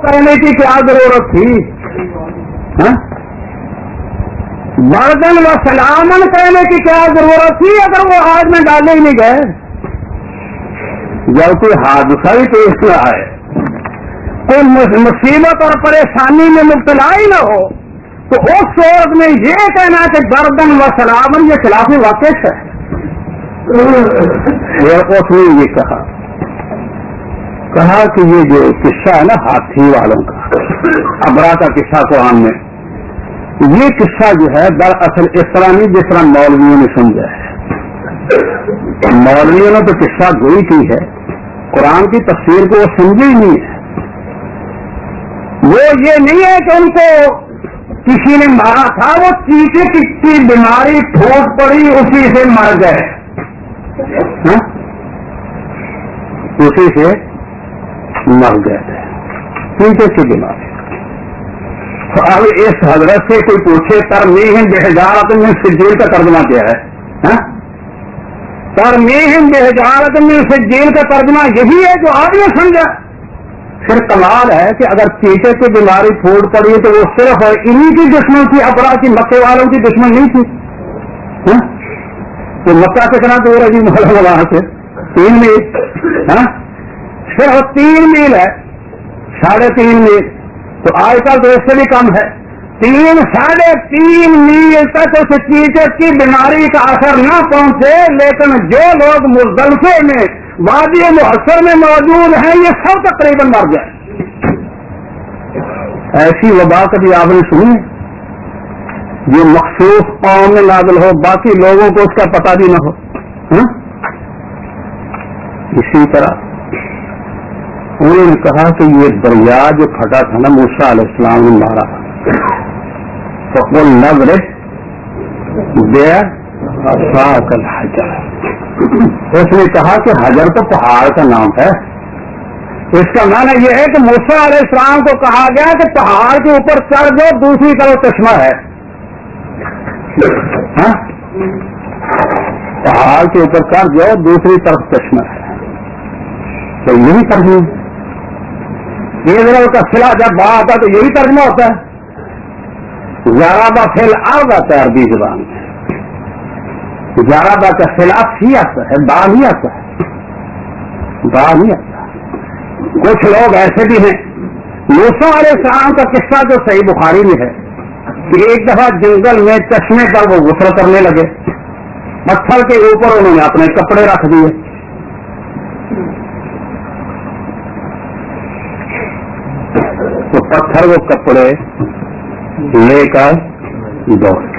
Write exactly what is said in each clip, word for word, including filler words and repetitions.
کہنے کی کیا ضرورت تھی؟ بردن و سلامن کہنے کی کیا ضرورت تھی اگر وہ آگ میں ڈالے ہی نہیں گئے؟ جب کوئی حادثہ ہی پیش نہ آئے، کوئی مصیبت اور پریشانی میں مبتلا ہی نہ ہو، تو اس صورت میں یہ کہنا کہ بردن و سلامن یہ خلاف واقع ہے۔ اس نے یہ کہا کہا کہ یہ جو قصہ ہے نا ہاتھی والوں کا، ابرا کا قصہ قرآن میں، یہ قصہ جو ہے دراصل اس طرح نہیں جس طرح مولویوں نے سمجھا ہے۔ مولویوں نے تو قصہ گوئی کی ہے، قرآن کی تفسیر کو وہ سمجھی ہی نہیں ہے۔ وہ یہ نہیں ہے کہ ان کو کسی نے مارا تھا، وہ چیٹے کی بیماری پھوٹ پڑی اسی سے مر گئے، اسی سے مر گئے تھے، چیٹے کی بیماری۔ اب اس حضرت سے کوئی پوچھے ترمیم بحجارۃ من سجیل کا ترجمہ کیا ہے؟ ترمیم بحجارۃ من سجیل کا ترجمہ یہی ہے جو آپ نے سمجھا۔ پھر کمال ہے کہ اگر چیٹے کی بیماری پھوٹ پڑی تو وہ صرف انہی کی دشمن تھی، ابرا کی، مکے والوں کی دشمن نہیں تھی۔ تو مکہ کتنا دور ہے جی محلہ وہاں سے؟ تین میل، صرف تین میل ہے، ساڑھے تین میل، تو آج کل تو اس سے بھی کم ہے۔ تین ساڑھے تین میل تک اس چیٹے کی بیماری کا اثر نہ پہنچے، لیکن جو لوگ مزدلفے میں وادی محصر میں موجود ہیں یہ سب تقریباً مر گئے۔ ایسی وبا کبھی آپ نے سنی جو مخصوص قوم میں نازل ہو، باقی لوگوں کو اس کا پتہ بھی نہ ہو؟ اسی طرح انہوں نے کہا کہ یہ دریا جو پھٹا تھا نا موسیٰ علیہ السلام نے مارا، فقل نضرب بعصاک الحجر، اس نے کہا کہ حجر تو پہاڑ کا نام ہے۔ اس کا معنی یہ ہے کہ موسیٰ علیہ السلام کو کہا گیا کہ پہاڑ کے اوپر چڑھ جاؤ، دوسری طرف چشمہ ہے، پہاڑ کے اوپر چڑھ جاؤ دوسری طرف چشمہ ہے۔ تو یہی ترجمہ یہ ذرا کا سلا جب با آتا تو یہی ترجمہ ہوتا ہے۔ زارابا فی الارض آتا ہے عربی زبان میں، زارابا کا خلاف ہی آتا ہے، با نہیں آتا ہے، با نہیں آتا۔ کچھ لوگ ایسے بھی ہیں، موسیٰ علیہ السلام کا قصہ جو صحیح بخاری میں ہے کہ ایک دفعہ جنگل میں چشمے پر وہ غسل کرنے لگے، پتھر کے اوپر انہوں نے اپنے کپڑے رکھ دیے، تو پتھر وہ کپڑے لے کر دوڑ گئے۔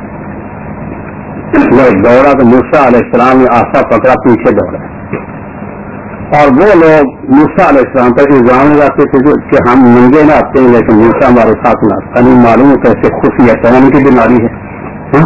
وہ دوڑا تو موسیٰ علیہ السلام نے آسا پکڑا، پیچھے دوڑا، اور وہ لوگ موسیٰ علیہ السلام پر الزام لگاتے تھے کہ ہم ننگے نہ آتے ہیں لیکن موسیٰ ہمارے ساتھ نہ آتا، نہیں معلوم کیسے خفیہ پہننے کی بیماری ہے۔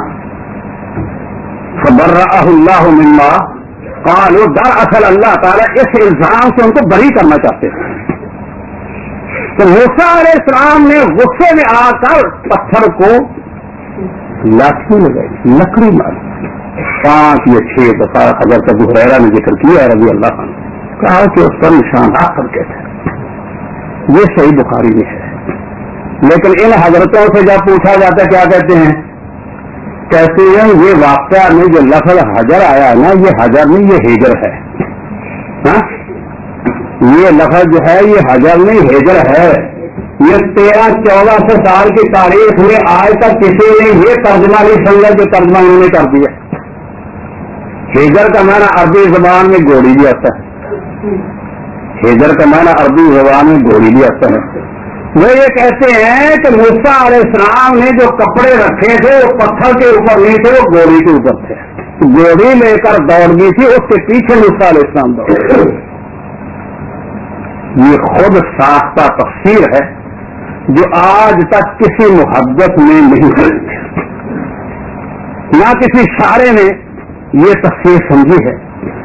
فبرأہ اللہ مما قالوا، دراصل اللہ تعالیٰ اس الزام سے ان کو بری کرنا چاہتے تھے۔ تو موسیٰ علیہ السلام نے غصے میں آ کر پتھر کو لاٹھی لگائی، لکڑی ماری، پانچ یا چھ دفعہ حضرت ابو ہریرہ نے ذکر کیا رضی اللہ عنہ، کہا کہ اس پر نشانات کر تھے۔ یہ صحیح بخاری میں ہے، لیکن ان حضرتوں سے جب پوچھا جاتا ہے کیا کہتے ہیں؟ کہتے ہیں یہ واقعہ میں جو لفظ حجر آیا ہے نا، یہ حجر نہیں، یہ ہجر ہے۔ ہاں، یہ لفظ جو ہے یہ حجر نہیں ہجر ہے۔ یہ تیرہ چودہ سو سال کی تاریخ میں آج تک کسی نے یہ ترجمہ نہیں سمجھا جو ترجمہ انہوں نے کر دیا۔ ہجر کا معنی عربی زبان میں گھوڑی بھی آتا ہے، ہجر کا معنی عربی زبان میں گھوڑی بھی آتا ہے۔ وہ یہ کہتے ہیں کہ موسیٰ علیہ السلام نے جو کپڑے رکھے تھے وہ پتھر کے اوپر نہیں تھے، وہ گھوڑی کے اوپر تھے، گھوڑی لے کر دوڑ گئی تھی، اس کے پیچھے موسیٰ علیہ السلام دوڑ۔ یہ خود ساختہ تفسیر ہے جو آج تک کسی محدث میں نہیں ہوئی، نہ کسی شاعر نے یہ تفسیر سمجھی ہے۔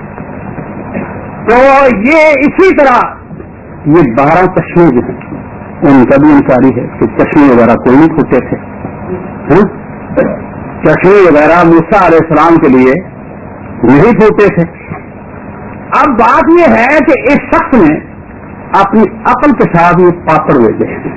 تو یہ اسی طرح یہ بارہ چشمے جو ہیں ان کا بھی انکاری ہے کہ چشمے وغیرہ کوئی نہیں پھوٹے تھے، چشمے وغیرہ موسیٰ علیہ السلام کے لیے نہیں پھوٹے تھے۔ اب بات یہ ہے کہ اس شخص نے اپنی عقل کے ساتھ یہ پاپڑ ویلے ہیں.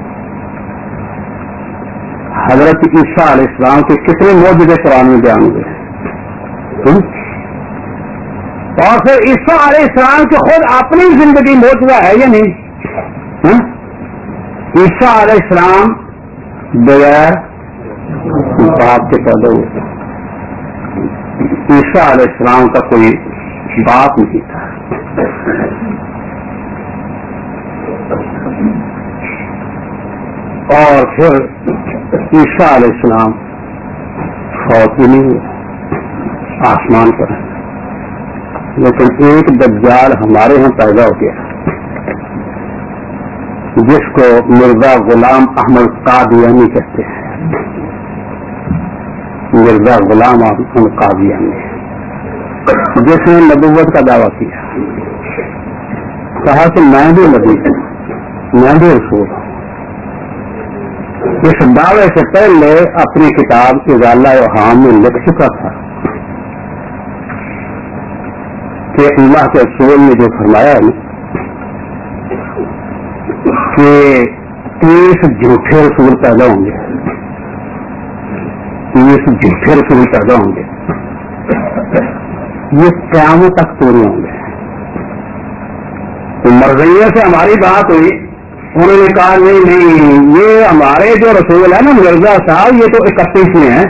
حضرت عیسیٰ علیہ السلام کے کتنے معجزے قرآن میں بیان ہوئے, اور پھر عیسیٰ علیہ السلام کی خود اپنی زندگی معجزہ ہے یا نہیں؟ عیسیٰ علیہ السلام بغیر باپ کے پیدا ہوئے. عیسیٰ علیہ السلام کا کوئی باپ نہیں تھا. اور پھر عیسیٰ علیہ السلام فوت بھی نہیں ہوئے, آسمان پر. لیکن ایک دجال ہمارے ہاں پیدا ہو گیا جس کو مرزا غلام احمد قادیانی کہتے ہیں. مرزا غلام احمد قادیانی جس نے نبوت کا دعویٰ کیا, کہا کہ میں بھی نبی ہوں, میں بھی رسول ہوں. اس دعوے سے پہلے اپنی کتاب اضالہ اوہام میں لکھ چکا تھا کہ اللہ کے رسول نے جو فرمایا ہے کہ تیس جھوٹے رسول پیدا ہوں گے, تیس جھوٹے رسول پیدا ہوں گے, یہ قیامت تک پورے ہوں گے. تو مرضیہ سے ہماری بات ہوئی, انہوں نے کہا نہیں نہیں یہ ہمارے جو رسول ہے نا مرزا صاحب یہ تو اکتیس میں ہیں.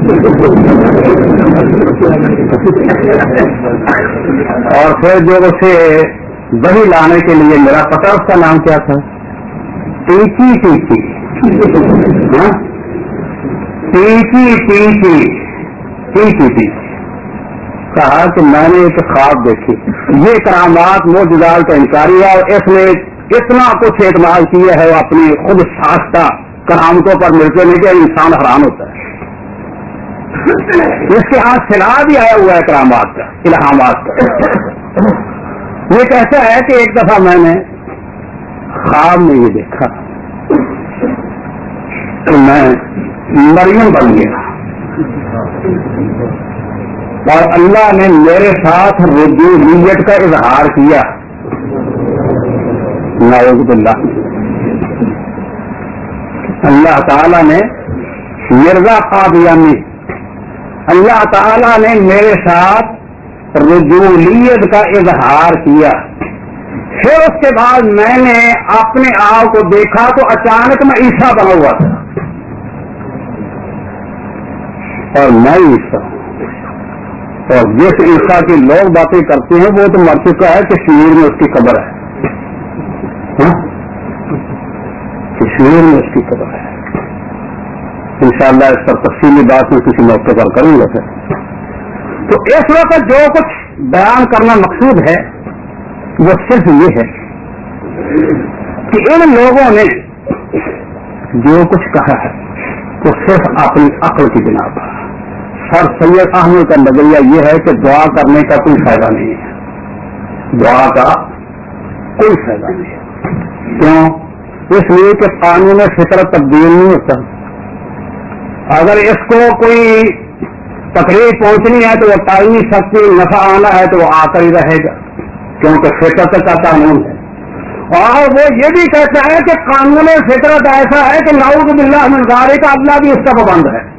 اور پھر جو اسے دہی لانے کے لیے میرا پتا اس کا نام کیا تھا, ٹیچی ٹیچی ٹیچی ٹیچی ٹیچی ٹیچی کہا کہ میں نے ایک خواب دیکھی, یہ کرامات معجزات کا انکاری ہے اور اس نے اتنا کچھ اعتماد کیا ہے وہ اپنی خود ساختہ کرامتوں پر ملتے نہیں کہ انسان حیران ہوتا ہے. اس کے ہاتھ سلا بھی آیا ہوا ہے کرامات کا, الہامات کا. یہ کہتا ہے کہ ایک دفعہ میں نے خواب میں یہ دیکھا کہ میں مریم بن گیا اور اللہ نے میرے ساتھ رجوعیت کا اظہار کیا. نعوذ باللہ, اللہ تعالیٰ نے مرزا قادیانی اللہ تعالیٰ نے میرے ساتھ رجوعیت کا اظہار کیا. پھر اس کے بعد میں نے اپنے آپ کو دیکھا تو اچانک میں عیسیٰ بنا ہوا تھا اور میں عیسیٰ. اور جس عیسیٰ کی لوگ باتیں کرتے ہیں وہ تو مر چکا ہے, کشمیر میں اس کی قبر ہے, کشمیر میں اس کی قبر ہے. انشاءاللہ اس پر تفصیلی بات میں کسی موقع پر کروں گا. پھر تو اس وقت جو کچھ بیان کرنا مقصود ہے وہ صرف یہ ہے کہ ان لوگوں نے جو کچھ کہا ہے وہ صرف اپنی عقل کی بنا پر. سر سید احمد کا نظریہ یہ ہے کہ دعا کرنے کا کوئی فائدہ نہیں ہے, دعا کا کوئی فائدہ نہیں ہے. کیوں؟ اس لیے کہ قانون فطرت تبدیل نہیں ہوتا. اگر اس کو کوئی تقریر پہنچنی ہے تو وہ ٹال نہیں سکتی, نفع آنا ہے تو وہ آ کر ہی رہے گا کیونکہ فطرت کا قانون ہے. اور وہ یہ بھی کہتا ہے کہ قانون فطرت ایسا ہے کہ نعوذ باللہ من ذالک کا اللہ بھی اس کا پابند ہے.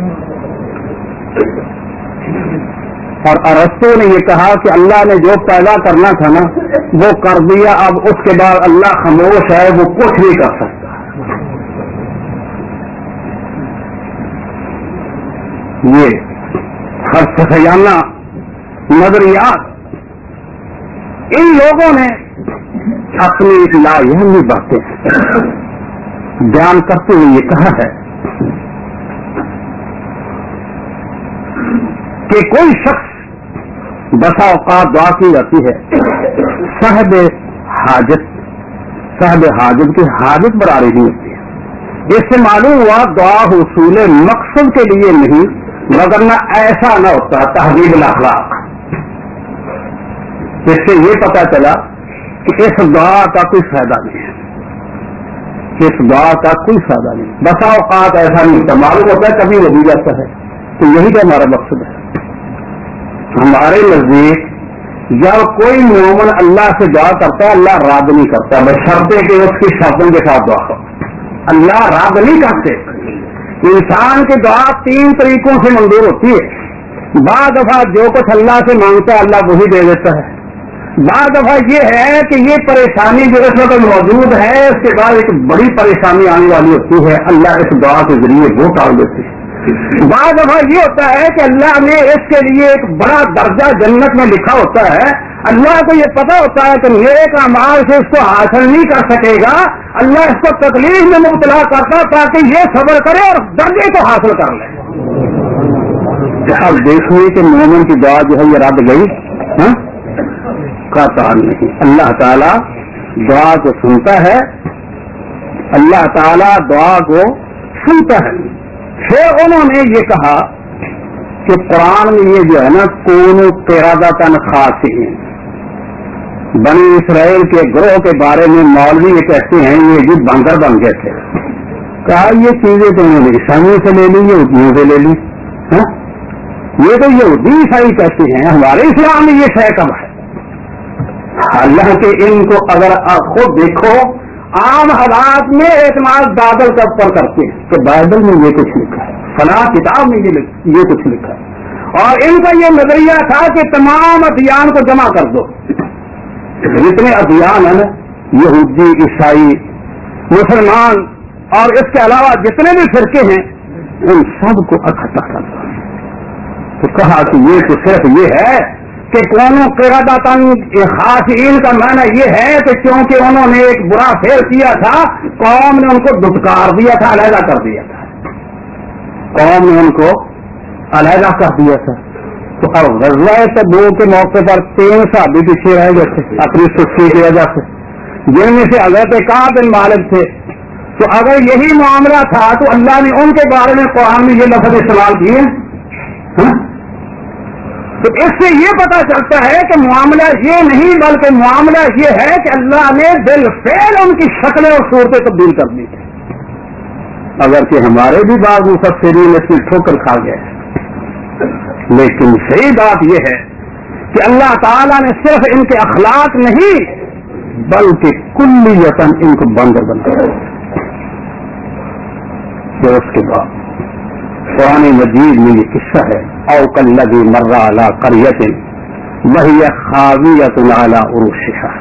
اور ارسطو نے یہ کہا کہ اللہ نے جو پیدا کرنا تھا نا وہ کر دیا, اب اس کے بعد اللہ خاموش ہے, وہ کچھ نہیں کر سکتا. یہ فلسفیانہ نظریات ان لوگوں نے اپنی لاعلمی باتیں بیان کرتے ہوئے یہ کہا ہے کہ کوئی شخص بسا اوقات دعا کی جاتی ہے, صاحب حاجت صاحب حاجت کی حاجت براری نہیں ہوتی ہے. اس سے معلوم ہوا دعا حصول مقصد کے لیے نہیں, وگرنہ ایسا نہ ہوتا تہذیب الاخلاق. اس سے یہ پتا چلا کہ اس دعا کا کوئی فائدہ نہیں ہے, اس دعا کا کوئی فائدہ نہیں. بسا اوقات ایسا نہیں ہوتا, معلوم ہوتا ہے کبھی وہ بھی جاتا ہے. تو یہی تو ہمارا مقصد ہے. ہمارے نزدیک جب کوئی مومن اللہ سے دعا کرتا ہے اللہ رد نہیں کرتا، بشرطے کہ اس کی شرطوں کے ساتھ دعا کرو، اللہ رد نہیں کرتے۔ انسان کی دعا تین طریقوں سے منظور ہوتی ہے، بعض دفعہ جو کچھ اللہ سے مانگتا ہے اللہ وہی دے دیتا ہے، بعض دفعہ یہ ہے کہ یہ پریشانی جو اس وقت موجود ہے اس کے بعد ایک بڑی پریشانی آنے والی ہوتی ہے، اللہ اس دعا کے ذریعے وہ ٹال دیتے ہیں۔ بعض دفعہ یہ ہوتا ہے کہ اللہ نے اس کے لیے ایک بڑا درجہ جنت میں لکھا ہوتا ہے، اللہ کو یہ پتا ہوتا ہے کہ نیک اعمال سے اس کو حاصل نہیں کر سکے گا، اللہ اس کو تکلیف میں مبتلا کرتا تاکہ یہ صبر کرے اور درجے کو حاصل کر لے۔ اب دیکھیے کہ مومن کی دعا جو ہے یہ رد گئی ہاں قطعا نہیں، اللہ تعالیٰ دعا کو سنتا ہے، اللہ تعالیٰ دعا کو سنتا ہے۔ پھر انہوں نے یہ کہا کہ قرآن میں یہ جو ہے نا کونو قردۃ خاسئین، بنی اسرائیل کے گروہ کے بارے میں مولوی یہ کہتے ہیں یہ جی بندر بن گئے تھے، کہا یہ چیزیں تو انہوں نے عیسائیوں سے لے لی، یہودیوں سے لے لی، ہاں یہ تو یہودی عیسائی کہتے ہیں، ہمارے اسلام میں یہ شے کب ہے؟ اللہ کے ان کو اگر آپ خود دیکھو عام حالات میں اعتماد بادل کا اوپر کرتے ہیں کہ بائبل میں یہ کچھ لکھا ہے، فلاں کتاب میں یہ کچھ لکھا ہے، اور ان کا یہ نظریہ تھا کہ تمام ادیان کو جمع کر دو، جتنے ادیان ہیں نا یہودی عیسائی مسلمان اور اس کے علاوہ جتنے بھی فرقے ہیں ان سب کو اکٹھا کر دو۔ تو کہا کہ یہ تو صرف یہ ہے کہ کونوں قردۃ خاسئین کا معنی یہ ہے کہ کیونکہ انہوں نے ایک برا فعل کیا تھا قوم نے ان کو دھتکار دیا تھا، علیحدہ کر دیا تھا، قوم نے ان کو علیحدہ کر دیا تھا۔ تو اب غزوہ تبوک کے موقع پر تین صحابی پیچھے رہ گئے تھے اپنی سستی کی وجہ سے، جن میں سے حضرت کعب بن مالک تھے۔ تو اگر یہی معاملہ تھا تو اللہ نے ان کے بارے میں قرآن میں یہ لفظ استعمال کیے، تو اس سے یہ پتا چلتا ہے کہ معاملہ یہ نہیں بلکہ معاملہ یہ ہے کہ اللہ نے بالفعل ان کی شکلیں اور صورتیں تبدیل کر دی تھی، اگرچہ ہمارے بھی بعض مفسرین اس میں ٹھوکر کھا گئے، لیکن صحیح بات یہ ہے کہ اللہ تعالیٰ نے صرف ان کے اخلاق نہیں بلکہ کلیتاً ان کو بندر بنایا۔ پھر اس کے بعد قرآن مجید میں یہ قصہ ہے، او کالذی مر علی قریۃ وہی خاویۃ علی عروشہا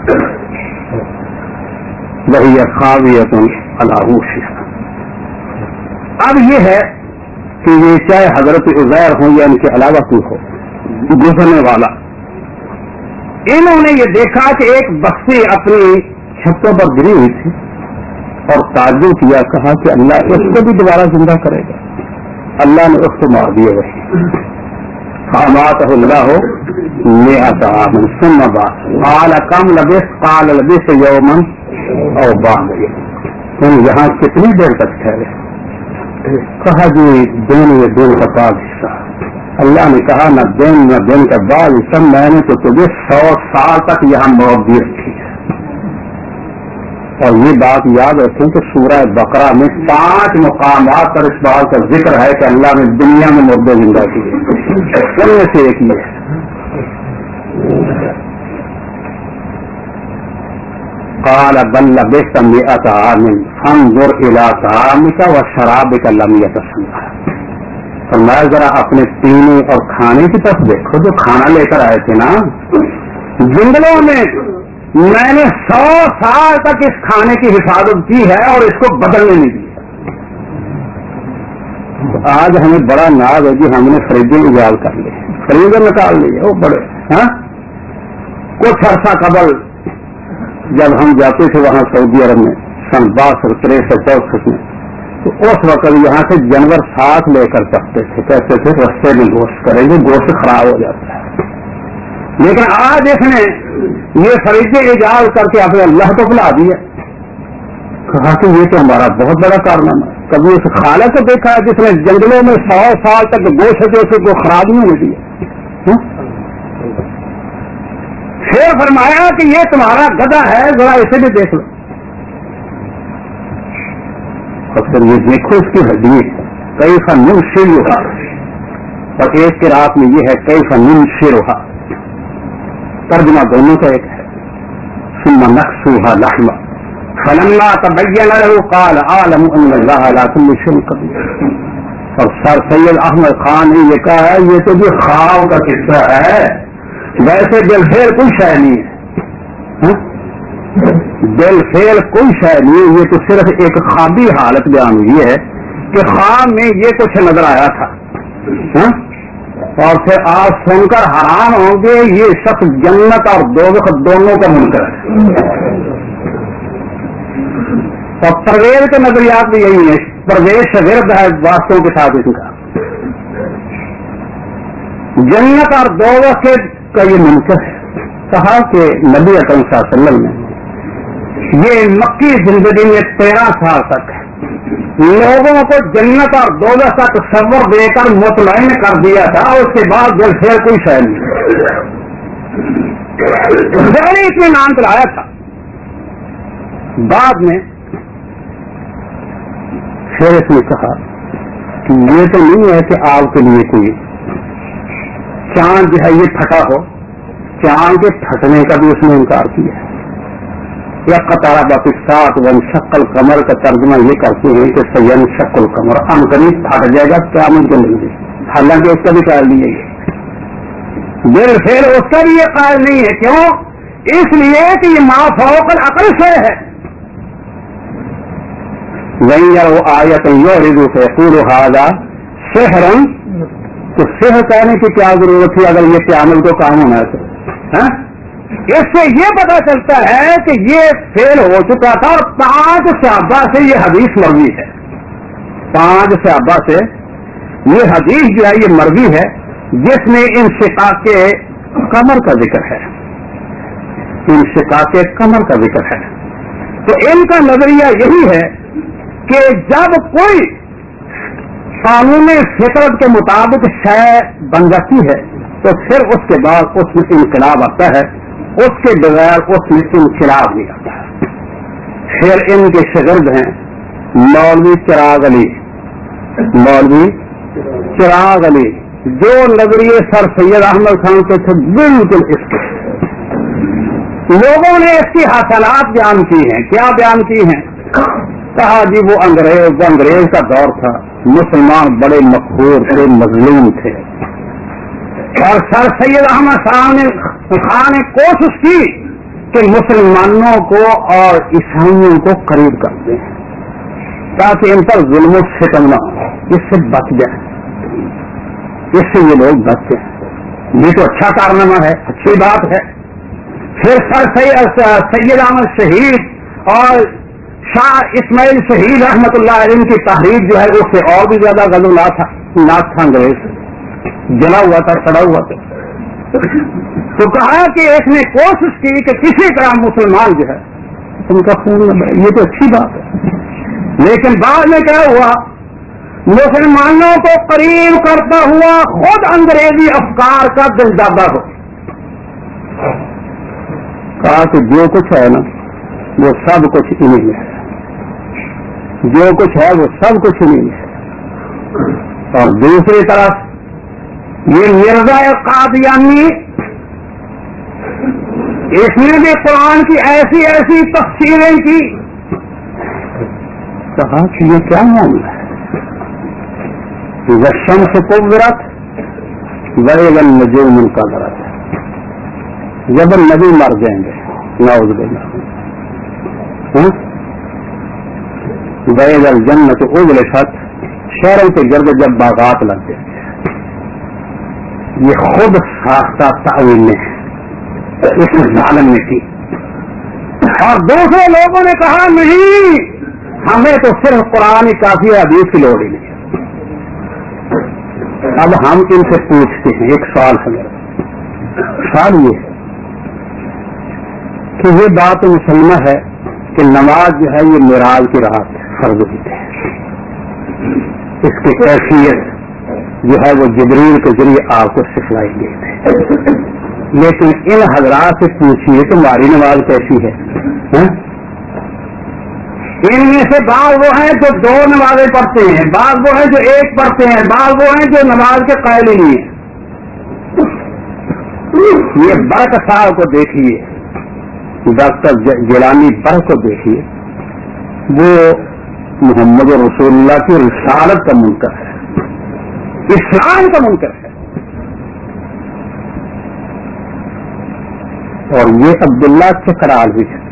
وہی خاویۃ علی عروشہا۔ اب یہ ہے کہ یہ چاہے حضرت عزیر ہوں یا ان کے علاوہ کوئی ہو گزرنے والا، انہوں نے یہ دیکھا کہ ایک بستی اپنی چھتوں پر گری ہوئی تھی اور تعجب کیا، کہا کہ اللہ اس کو بھی دوبارہ زندہ کرے گا۔ اللہ نے اس کو مار دیا، وہی فاماتہ اللہ مئۃ عام ثم بعث قال کم لبثت قال لبثت یوما او بعض یوم، تم یہاں کتنی دیر تک ٹھہرے؟ کہا جی دن یہ دن کا بعض حصہ۔ اللہ نے کہا نہ دن نہ دن کا بعض حصہ، میں نے تو تجھے سو سال تک یہاں موت دی رکھی ہے۔ اور یہ بات یاد رکھیں کہ سورہ بقرہ میں پانچ مقامات پر اس بات کا ذکر ہے کہ اللہ نے دنیا میں مردے زندہ کیے، ان میں سے ایک یہ ہے۔ قال بل لبثت مئۃ عام فانظر الى طعامك وشرابك لم يتسنح، فرمایا ذرا اپنے پینے اور کھانے کی طرف دیکھو، جو کھانا لے کر آئے تھے نا جنگلوں میں، میں نے سو سال تک اس کھانے کی حفاظت کی ہے اور اس کو بدلنے نہیں دیا۔ آج ہمیں بڑا ناز ہے کہ ہم نے فریزیں ایجاد کر لی، فریزر نکال لیے وہ بڑے ہاں۔ کچھ عرصہ قبل جب ہم جاتے تھے وہاں سعودی عرب میں سن باسٹھ تریسٹھ چونسٹھ میں، تو اس وقت یہاں سے جانور ساتھ لے کر چکتے تھے، کہتے تھے رستے میں گوشت کریں گے، گوشت خراب ہو جاتا ہے۔ لیکن آج اس نے یہ فریضے ایجاد کر کے اپنے اللہ کو بلا دیا، کہا کہ یہ تو ہمارا بہت بڑا کارنامہ ہے۔ کبھی اس خالق کو دیکھا ہے جس نے جنگلوں میں سو سال تک گوشت جو اس کو خراب نہیں ہونے دیا۔ پھر فرمایا کہ یہ تمہارا گدھا ہے، ذرا اسے بھی دیکھ لو، اور پھر یہ دیکھو اس کی ہڈی کئی فن شیروہا، اور ایک کی رات میں یہ ہے کئی فن شیروہا، ترجمہ دونوں کا ایک ہے. ثم نكسوها لحما فلما تبين له قال اعلم ان الله على كل شيء قدير. اور سر سید احمد خان نے یہ کہا ہے یہ تو بھی خواب کا قصہ ہے, ویسے دل فیل کوئی شے نہیں ہے, دل فیل کوئی شے نہیں ہے, یہ تو صرف ایک خوابی حالت بیان ہوئی ہے کہ خواب میں یہ کچھ نظر آیا تھا. اور پھر آپ سن کر حیران ہوں گے یہ شخص جنت اور دوزخ دونوں کا منکر ہے. اور پرویز کے نظریات بھی یہی ہیں, پرویز ورد ہے واسطوں کے ساتھ اس کا, جنت اور دوزخ کا یہ منکر ہے. کہا کہ نبی اکرم صلی اللہ علیہ وسلم نے یہ مکی زندگی میں تیرہ سال تک لوگوں کو جنت اور دوزخ کا تصور دے کر مطمئن کر دیا تھا, اور اس کے بعد دل سے کوئی شے نہیں, ذہنی اطمینان دلایا تھا. بعد میں پھر اس نے کہا کہ یہ تو نہیں ہے کہ آپ کے لیے کوئی چاند جو ہے یہ پھٹا ہو, چاند کے پھٹنے کا بھی اس نے انکار کیا ہے. یا قطارہ باقی سات ون شکل کمر کا ترجمہ یہ کرتے ہیں کہ سین شکل کمر ان قریب پھٹ جائے گا کیا ممکن نہیں ہے, حالانکہ اس کا بھی قائل نہیں ہے, دل پھر اس کا بھی یہ قائل نہیں ہے. کیوں؟ اس لیے کہ یہ ما فوق العقل سے ہے. وہیں یا وہ آیت یعرض فیقول ھذا سحر, تو سحر کہنے کی کیا ضرورت تھی اگر یہ قیامت کو کام ہونا ہے تو. اس سے یہ پتا چلتا ہے کہ یہ فیل ہو چکا تھا, اور پانچ صحابہ سے یہ حدیث مروی ہے, پانچ صحابہ سے یہ حدیث جو ہے یہ مروی ہے جس میں انشقاق کمر کا ذکر ہے, انشقاق کمر کا ذکر ہے. تو ان کا نظریہ یہی ہے کہ جب کوئی قانون فطرت کے مطابق شے بن جاتی ہے تو پھر اس کے بعد اس میں انقلاب آتا ہے, اس کے بغیر اس میں انقلاب نہیں آتا ہے. پھر ان کے شاگرد ہیں مولوی چراغ علی, مولوی چراغ علی جو نظریے سر سید احمد خان کے تھے بالکل اس کے. لوگوں نے اس کی حاصلات بیان کی ہیں. کیا بیان کی ہیں؟ کہا جی وہ انگریز وہ انگریز کا دور تھا, مسلمان بڑے مقہور تھے, مظلوم تھے, اور سر سید احمد خان نے کوشش کی کہ مسلمانوں کو اور عیسائیوں کو قریب کر دیں تاکہ ان پر ظلم و ستم نہ ہو, اس سے بچ جائیں, اس سے یہ لوگ بچ جائیں. یہ تو اچھا کارنامہ ہے, اچھی بات ہے. پھر سر سید سید احمد شہید اور شاہ اسماعیل شہید رحمت اللہ علیہ کی تحریر جو ہے اس سے اور بھی زیادہ غضبناک تھا, ناک تھا, انگریز جلا ہوا تھا, سڑا ہوا تھا. تو کہا کہ ایک نے کوشش کی کہ کسی طرح مسلمان جو ہے ان کا خون نہ بہے, یہ تو اچھی بات ہے. لیکن بعد میں کیا ہوا, مسلمانوں کو قریب کرتا ہوا خود انگریزی افکار کا دلدادہ ہو. کہا کہ جو کچھ ہے نا وہ سب کچھ انہیں میں ہے, جو کچھ ہے وہ سب کچھ انہیں میں ہے. اور دوسری طرف یہ مرزا قادیانی, اس نے بھی قرآن کی ایسی ایسی تفسیریں کی. کہا کہ یہ کیا معاملہ ہے, الشمس کورت وإذا النجوم انکدرت, جب نبی مر جائیں گے نعوذ باللہ, وإذا الجنت ازلفت, شہروں کے گرد جب باغات لگ جائیں گے. یہ خود ساختہ تعویل نے اس ظالم نے کی. اور دوسرے لوگوں نے کہا نہیں, ہمیں تو صرف قرآن کافی حدیث کی لوڑ ہی نہیں. اب ہم ان سے پوچھتے ہیں, ایک سوال ہے میرا, سوال یہ ہے کہ یہ بات مسلمہ ہے کہ نماز جو ہے یہ معراج کی رات فرض ہوئی ہے, اس کی کیفیت جو ہے وہ جبریل کے ذریعے آپ کو سکھلائی گئی تھی. لیکن ان حضرات سے پوچھیے تمہاری نماز کیسی ہے. ان میں سے بعض وہ ہیں جو دو نمازیں پڑھتے ہیں, بعض وہ ہیں جو ایک پڑھتے ہیں, بعض وہ ہیں جو نماز کے قائل ہی نہیں ہیں. یہ برق صاحب کو دیکھیے، ڈاکٹر جیلانی برق کو دیکھیے، وہ محمد رسول اللہ کی رسالت کا منکر ہے، اسلام کا منکر ہے. اور یہ عبداللہ چکرال بھی ہے،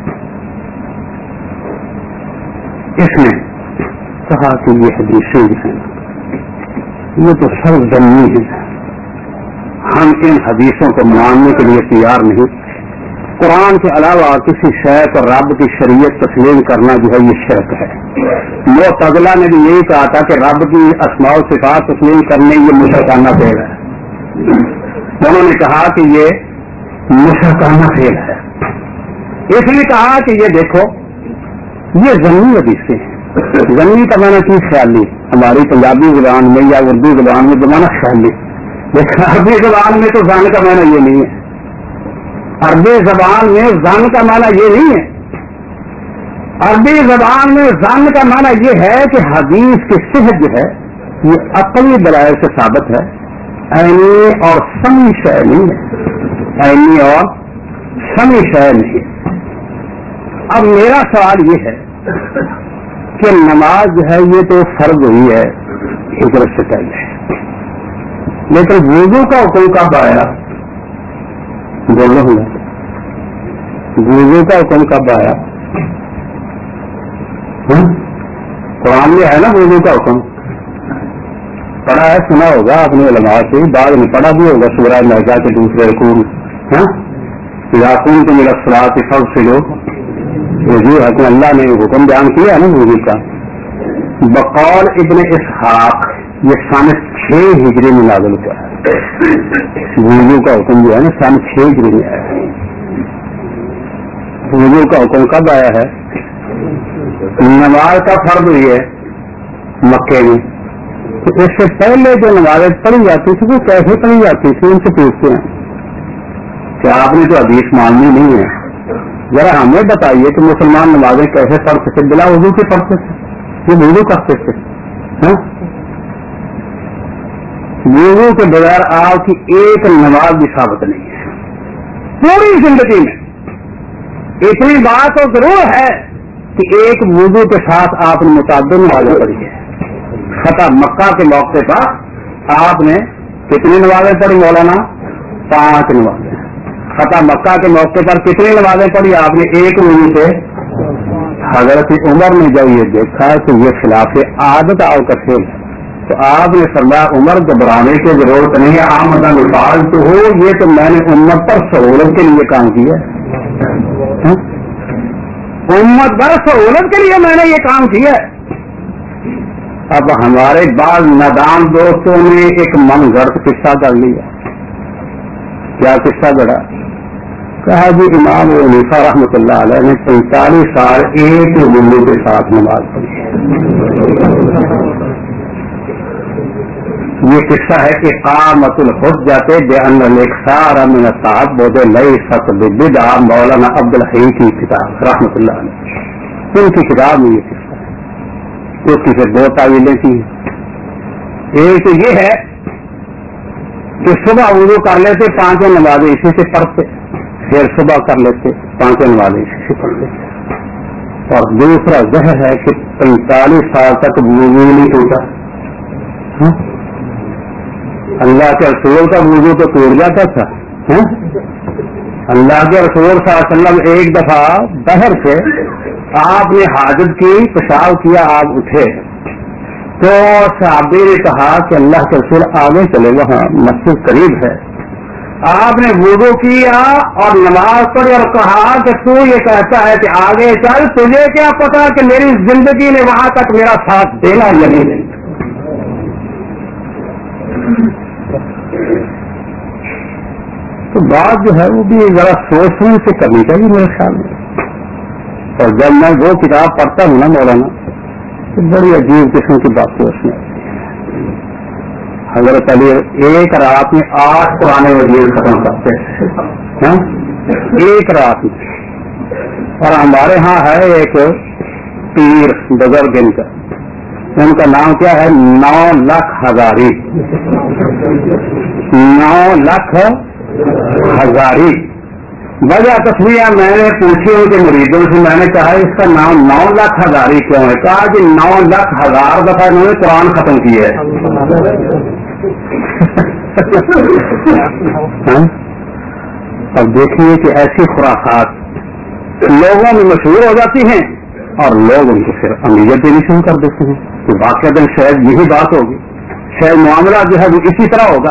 اس نے کہا کہ یہ حدیثیں جو ہیں یہ تو سب ضمنی ہیں، ہم ان حدیثوں کو ماننے کے لیے تیار نہیں. قرآن کے علاوہ کسی شے کو رب کی شریعت تسلیم کرنا جو ہے یہ شرک ہے. معتزلہ نے بھی یہی کہا تھا کہ رب کی اسماء و صفات تسلیم کرنے یہ مشرکانہ فعل ہے. انہوں نے کہا کہ یہ مشرکانہ فعل ہے، اس لیے کہا کہ یہ دیکھو یہ ضمنی حدیثیں ہیں. ضمنی کا معنی کی خیالی، ہماری پنجابی زبان میں یا اردو زبان میں زمانہ خیالی، لیکن عربی زبان میں تو زان کا معنی یہ نہیں ہے. عربی زبان میں زان کا معنی یہ نہیں ہے. عربی زبان میں زان کا معنی یہ ہے کہ حدیث کی صحت جو ہے یہ عقلی دلائل سے ثابت ہے، عینی اور سمی شے نہیں ہے، عینی اور سمی شے نہیں. اب میرا سوال یہ ہے کہ نماز جو ہے یہ تو فرض ہوئی ہے ہجرت سے پہلے، لیکن وضو کا حکم کب آیا؟ بولو ہوں وضو کا حکم کب آیا؟ قرآن میں ہے نا وضو کا حکم، پڑھا ہے، سنا ہوگا آپ نے علماء سے، بعد میں پڑھا بھی ہوگا سورہ مائدہ کے دوسرے رکوع میں، یقین تو میرا صلاۃ فرض سے لوگ وضو ہے. اللہ نے حکم بیان کیا ہے نا وضو کا. بقول ابن اسحاق یہ سن چھ ہجری میں نازل ہوا ہے. وضو کا حکم جو ہے نا سن چھ ہجری میں آیا ہے. وضو کا حکم کب آیا ہے؟ نماز کا فرض ہوئی ہے مکے میں، تو اس سے پہلے جو نمازیں پڑھی جاتی تھی وہ کیسے پڑھی جاتی تھی؟ ان سے پوچھتے ہیں کہ آپ نے تو حدیث ماننی نہیں ہے، ذرا ہمیں بتائیے کہ مسلمان نمازیں کیسے پڑھ سکتے؟ بلا وضو کے پڑھتے تھے، یہ وضو کرتے تھے. وضو کے بغیر آپ کی ایک نماز بھی ثابت نہیں ہے پوری زندگی میں. اتنی بات تو ضرور ہے کہ ایک وضو کے ساتھ آپ نے متعدد نمازیں پڑھی ہے. فتح مکہ کے موقع پر آپ نے کتنی نمازیں پڑھی مولانا؟ پانچ نمازیں. فتح مکہ کے موقع پر کتنی نمازیں پڑھی آپ نے؟ ایک وضو سے. حضرت عمر نے جب یہ دیکھا تو یہ خلاف عادت آپ کا کھیل ہے، تو آپ نے فرمایا عمر گھبرانے کی ضرورت نہیں ہے، آمدن الفاظ تو ہو، یہ تو میں نے امت پر سہولت کے لیے کام کیا ہے، امت پر سہولت کے لیے میں نے یہ کام کیا ہے. اب ہمارے بعض نادان دوستوں نے ایک من گھڑت قصہ کر لیا. کیا قصہ گڑا؟ کہا جی امام ابو حنیفہ رحمۃ اللہ علیہ نے پینتالیس سال ایک وضو کے ساتھ نماز پڑھی. یہ قصہ ہے کہ اقامت الحجۃ بان الاکثار من التعبد لیست ببدعۃ، مولانا عبد الحی کی کتاب رحمۃ اللہ علیہ، ان کی کتاب میں یہ قصہ ہے. اس کی پھر دو تعویلیں تھی. ایک تو یہ ہے کہ صبح وضو کر لیتے پانچوں نمازیں اسی سے پڑھتے، پھر صبح کر لیتے پانچوں نمازیں اسی سے پڑھتے. اور دوسرا ظاہر ہے کہ پینتالیس سال تک وضو نہیں ٹوٹا. اللہ کے رسول کا وضو تو ٹوٹ جاتا تھا. اللہ کے رسول صلی اللہ علیہ وسلم ایک دفعہ بہر سے آپ نے حاجت کی، پیشاب کیا، آپ اٹھے تو صحابی نے کہا کہ اللہ کے رسول آگے چلے، وہاں مسجد قریب ہے. آپ نے وضو کیا اور نماز پڑھی اور کہا کہ تو یہ کہتا ہے کہ آگے چل، تجھے کیا پتا کہ میری زندگی نے وہاں تک میرا ساتھ دینا یا نہیں. تو بات جو ہے وہ بھی ذرا سوچ سمجھ سے کرنی چاہیے میرے خیال میں. اور جب میں وہ کتاب پڑھتا ہوں نا مولانا تو بڑی عجیب قسم کی باتیں اس میں. حضرت علی ایک رات میں آٹھ قرآن مجید ختم کرتے ہیں ایک رات میں. اور ہمارے ہاں ہے ایک پیر بزرگ ان کا، ان کا نام کیا ہے؟ نو لاکھ ہزاری. نو لاکھ ہزاری. وجہ تصویر میں نے پوچھی ان کے مریدوں سے, میں نے کہا اس کا نام نو لاکھ ہزاری کیوں ہے؟ کہا کہ نو لاکھ ہزار دفعہ انہوں نے قرآن ختم کیا ہے. اب دیکھیے کہ ایسی خرافات لوگوں میں مشہور ہو جاتی ہیں اور لوگ ان کو پھر امیت دینی شروع کر دیتے ہیں کہ واقعہ شاید یہی بات ہوگی, شاید معاملہ جو ہے وہ اسی طرح ہوگا.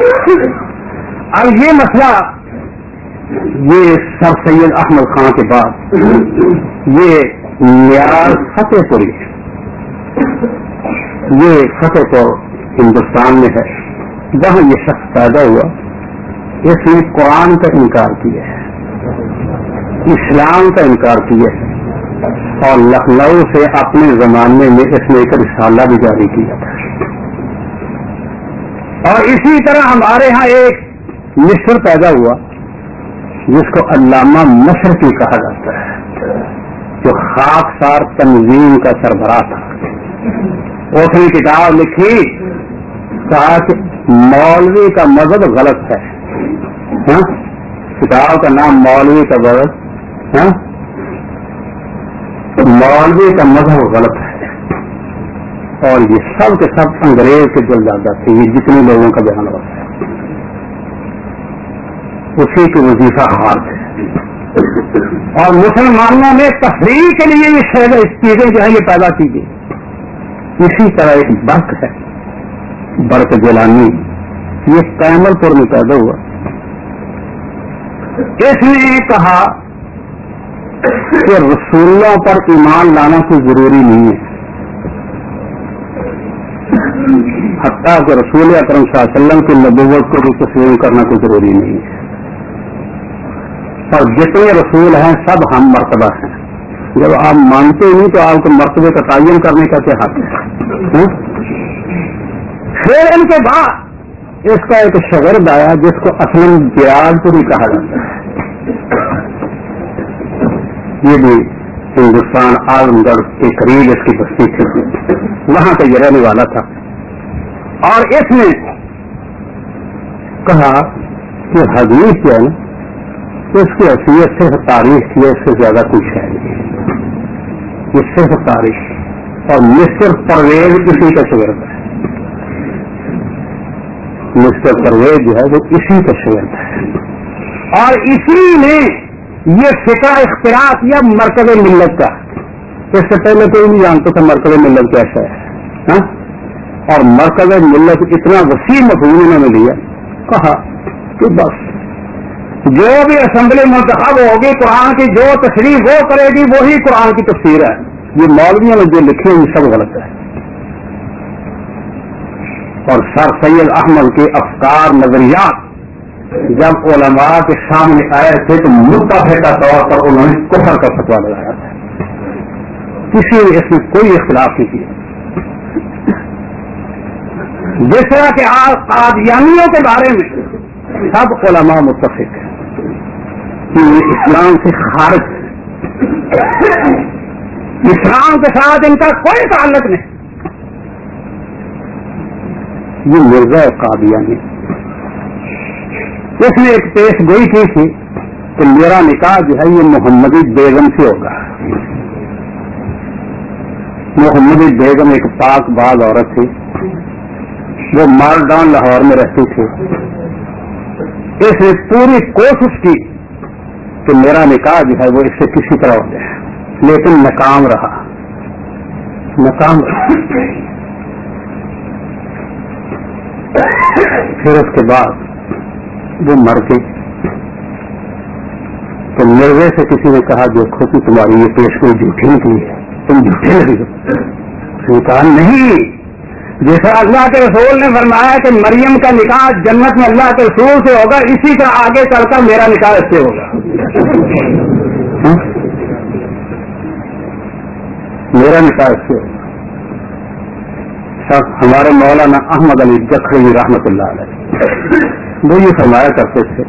اب یہ مسئلہ یہ سر سید احمد خان کے بعد یہ نیاز فتح پوری ہے, یہ فتح پور ہندوستان میں ہے, جہاں یہ شخص پیدا ہوا. اس نے قرآن کا انکار کیا ہے, اسلام کا انکار کیا ہے, اور لکھنؤ سے اپنے زمانے میں اس نے ایک رسالہ بھی جاری کیا تھا. اور اسی طرح ہمارے ہاں ایک مصر پیدا ہوا جس کو علامہ مشرقی کہا جاتا ہے, جو خاکسار تنظیم کا سربراہ تھا. اس نے کتاب لکھی, کہا کہ مولوی کا مذہب غلط ہے. ہاں؟ کتاب کا نام مولوی کا مذہب, ہاں مولوی کا مذہب غلط ہے. اور یہ سب کے سب انگریز کے جلدادہ تھے, یہ جتنے لوگوں کا بیان ہوتا ہے اسی کے وظیفہ خار تھے. اور مسلمانوں میں تفریح کے لیے یہ شہر چیزیں جو ہیں یہ پیدا کی گئی. اسی طرح ایک برق ہے, برق جیلانی, یہ کیمل پور میں پیدا ہوا. اس نے کہا کہ رسولوں پر ایمان لانا کوئی ضروری نہیں ہے, حتیٰ کہ رسول اکرم صلی اللہ علیہ وسلم کی نبوت کو بھی تسلیم کرنا کوئی ضروری نہیں ہے. اور جتنے رسول ہیں سب ہم مرتبہ ہیں. جب آپ مانتے نہیں تو آپ کو مرتبے کا تعین کرنے کا کیا حق ہے؟ پھر ان کے بعد اس کا ایک شاگرد آیا جس کو اسلم بیاج پوری کہا جاتا ہے. یہ بھی ہندوستان اعظم گڑھ کے قریب اس کی بستی تھی, وہاں کا یہ رہنے والا تھا. اور اس نے کہا کہ حدیث جو ہے نا اس کی حیثیت صرف تاریخ کی ہے, اس سے زیادہ کچھ ہے نہیں. یہ صرف تاریخ, اور مسٹر پرویز اسی کا شاگرد ہے. مسٹر پرویز جو ہے وہ اسی کا شاگرد ہے, اور اسی نے یہ فقہ اختراع کیا مرکز ملت کا. اس سے پہلے کوئی نہیں جانتا تھا مرکز ملت کیسا ہے, ہاں؟ اور مرکز ملت اتنا وسیع مفہوم انہوں نے لیا, کہا کہ بس جو بھی اسمبلی منتخب ہوگی قرآن کی جو تشریح وہ کرے گی وہی قرآن کی تفسیر ہے. یہ مولویوں نے جو لکھے یہ سب غلط ہے. اور سر سید احمد کے افکار نظریات جب علماء کے سامنے آئے تھے تو متفق کا طور پر انہوں نے کفر کا فتویٰ لگایا تھا. کسی نے اس میں کوئی اختلاف نہیں کیا. جس طرح کہ آج قادیانیوں کے بارے میں سب علماء متفق ہیں کہ یہ اسلام سے خارج ہے, اسلام کے ساتھ ان کا کوئی تعلق نہیں. یہ مرزا قادیانی, اس نے ایک پیش گوئی کی تھی کہ میرا نکاح جو ہے یہ محمدی بیگم سے ہوگا. محمدی بیگم ایک پاک باز عورت تھی, وہ مالڈان لاہور میں رہتی تھی. اس نے پوری کوشش کی کہ میرا نکاح جو ہے وہ اس سے کسی طرح ہو جائے, لیکن ناکام رہا ناکام رہا. پھر اس کے بعد وہ مر گئی. تو مرزے سے کسی نے کہا دیکھو کہ تمہاری یہ پیش کوئی جھوٹی نکلی ہے, تم جھوٹے لگی ہو. اس نے کہا نہیں, جیسا اللہ کے رسول نے فرمایا کہ مریم کا نکاح جنت میں اللہ کے رسول سے ہوگا, اسی طرح آگے چل کر میرا نکاح اس سے ہوگا. میرا نکاح اس سے ہوگا. سب ہمارے مولانا احمد علی جکھری رحمت اللہ علیہ وہ یہ فرمایا کرتے تھے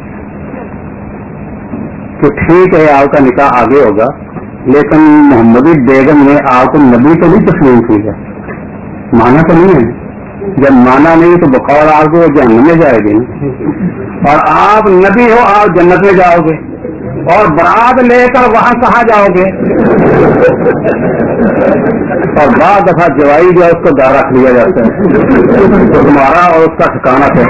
کہ ٹھیک ہے آپ کا نکاح آگے ہوگا, لیکن محمدی بیگم نے آپ کو نبی کو بھی تسلیم کی ہے, مانا تو نہیں ہے. جب مانا نہیں تو بقول آپ کو جہنم میں جائے گی. اور آپ نبی ہو آپ جنت میں جاؤ گے اور برات لے کر وہاں کہاں جاؤ گے؟ اور بعض دفعہ جوائی جو ہے اس کو دار رکھ لیا جاتا ہے تو تمہارا اور اس کا ٹھکانا ہے.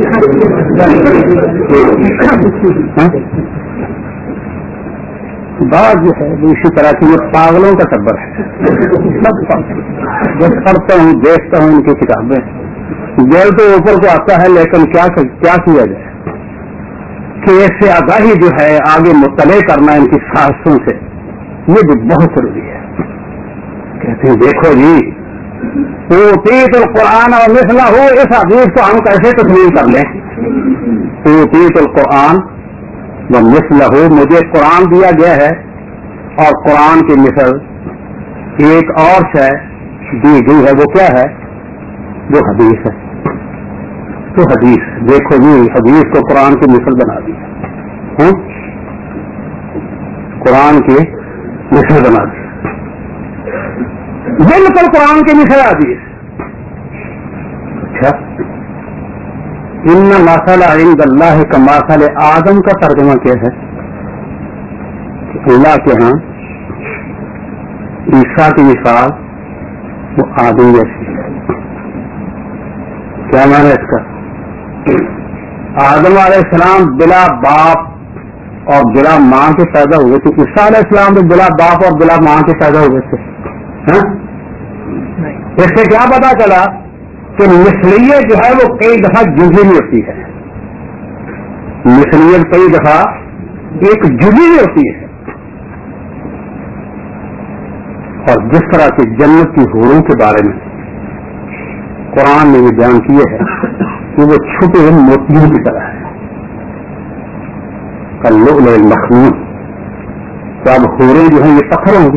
بات جو ہے وہ اسی طرح کی یہ پاگلوں کا ٹبر ہے. سب جب پڑھتا ہوں دیکھتا ہوں ان کی کتابیں دل تو اوپر کو آتا ہے لیکن کیا کیا کیا جائے کہ ایسے آگاہی جو ہے آگے مطلع کرنا ان کی سازشوں سے یہ بھی بہت ضروری ہے. کہتے ہیں دیکھو جی اوتیت القرآن اور مثلہ ہو اس حدیث کو ہم کیسے تسلیم کر لیں؟ اوتیت القرآن و مثلہ ہو مجھے قرآن دیا گیا ہے اور قرآن کی مثل ایک اور شے دی گئی ہے. وہ کیا ہے؟ وہ حدیث ہے. تو حدیث دیکھو جی حدیث کو قرآن کی مثل بنا دی قرآن کی مثل بنا دی بالکل قرآن کی مثل حدیث. اچھا ان مثل عند اللہ کا مثل آدم کا ترجمہ کیا ہے؟ اللہ کے ہاں عیسیٰ کی مثال وہ آدم جیسی ہے. کیا معنی ہے اس کا؟ آدم علیہ السلام بلا باپ اور بلا ماں کے پیدا ہوئے تھے. عیسیٰ علیہ السلام بھی بلا باپ اور بلا ماں کے پیدا ہوئے تھے. اس سے کیا پتا چلا کہ مثلیت جو ہے وہ کئی دفعہ جزوی میں ہوتی ہے. مثلیت کئی دفعہ ایک جزوی میں ہوتی ہے. اور جس طرح کی جنت کی حوروں کے بارے میں قرآن نے یہ بیان کیے ہے کہ وہ چھپے موتیوں کی طرح ہے. کاللؤلؤ المکنون. تو اب حوریں جو ہیں یہ پتھر ہوں گے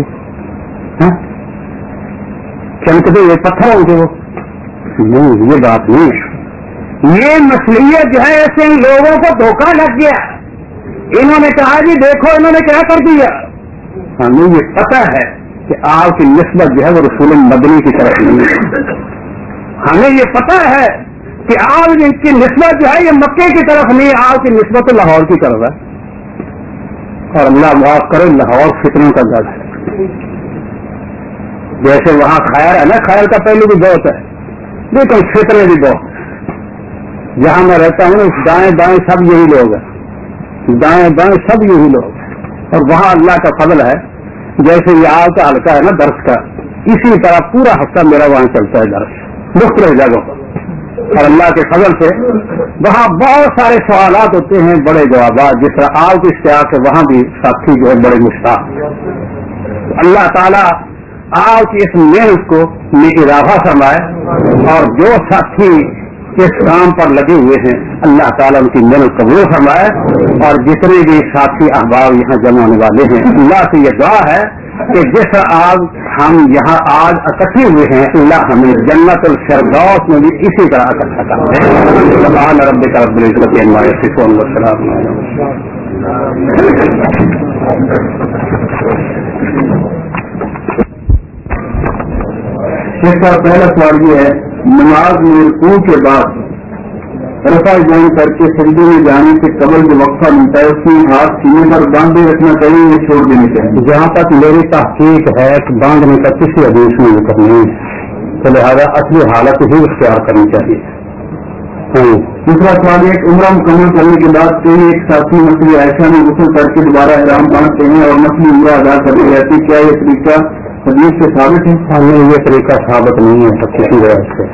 چمکتے یہ پتھر ہوں گے وہ نہیں. یہ بات نہیں ہے. یہ مثلیت جو ہے ایسے ان لوگوں کو دھوکہ لگ گیا. انہوں نے کہا جی دیکھو انہوں نے کیا کر دیا. ہمیں یہ پتہ ہے کہ آپ کی نسبت جو ہے وہ رسول مدنی کی طرف نہیں ہے. ہمیں یہ پتہ ہے کہ آپ کی نسبت جو ہے یہ مکے کی طرف نہیں آپ کی نسبت لاہور کی طرف ہے. اور اللہ معاف کرے لاہور فتنوں کا گھر ہے. جیسے وہاں خیر ہے نا خیر کا پہلو بھی بہت ہے لیکن فتنے بھی بہت ہے. جہاں میں رہتا ہوں دائیں بائیں سب یہی لوگ ہیں. دائیں بائیں سب یہی لوگ ہیں. اور وہاں اللہ کا فضل ہے جیسے یہ آپ کا حلقہ ہے نا درس کا اسی طرح پورا ہفتہ میرا وہاں چلتا ہے درس مختلف جگہوں پر. اور اللہ کے فضل سے وہاں بہت سارے سوالات ہوتے ہیں بڑے جوابات. جس طرح آپ کی اشتیاق ہے وہاں بھی ساتھی جو ہے بڑے مشتاق. اللہ تعالیٰ آپ کی اس محنت کو میں اضافہ فرمائے اور جو ساتھی اس کام پر لگے ہوئے ہیں اللہ تعالیٰ ان کی محنت قبول فرمائے. اور جتنے بھی ساتھی احباب یہاں جمع ہونے والے ہیں اللہ سے یہ دعا ہے کہ جس آج ہم یہاں آج اکٹھے ہوئے ہیں اللہ ہمیں جنت الفردوس میں بھی اسی طرح اکٹھا کرتے ہیں. سبحان ربک رب العزت عما یصفون والسلام اس کا پہلا سوال یہ ہے نماز میں رکوع کے بعد رفع جان کر کے سجدے میں جانے سے قبل جو وقفہ ملتا ہے اس میں ہاتھ سینے پر باندھے رکھنا چاہیے یا چھوڑ دینے چاہیے؟ جہاں تک میری تحقیق ہے کہ باندھنے کا کسی حدیث میں ذکر نہیں ہے تو لہٰذا اصلی حالت ہی اختیار کرنی چاہیے. دوسرا سوال ایک عمرہ مکمل کرنے کے بعد کئی ایک ساتھی مسئلہ عائشہ میں غسل کر کے دوبارہ احرام باندھتے ہیں اور مسئلہ عمرہ ادا کرتے رہتی. کیا یہ طریقہ حدیث سے ثابت ہے؟ ہمیں یہ طریقہ ثابت نہیں ہے کسی وجہ سے.